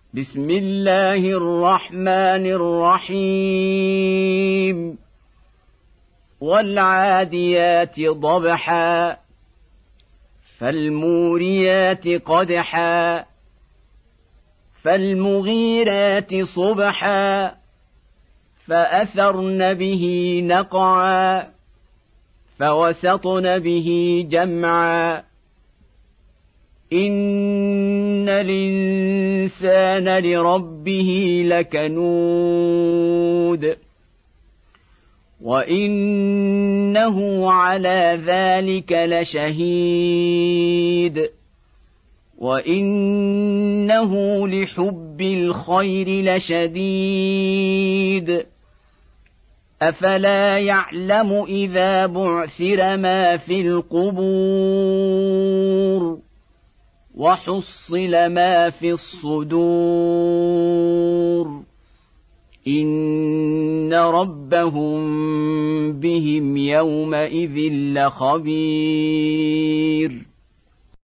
بسم الله الرحمن الرحيم والعاديات ضبحا فالموريات قدحا فالمغيرات صبحا فأثرن به نقعا فوسطن به جمعا إن الإنسان لربه لكنود وإنه على ذلك لشهيد وإنه لحب الخير لشديد أفلا يعلم إذا بعثر ما في القبور وحصل ما في الصدور إن ربهم بهم يومئذ لخبير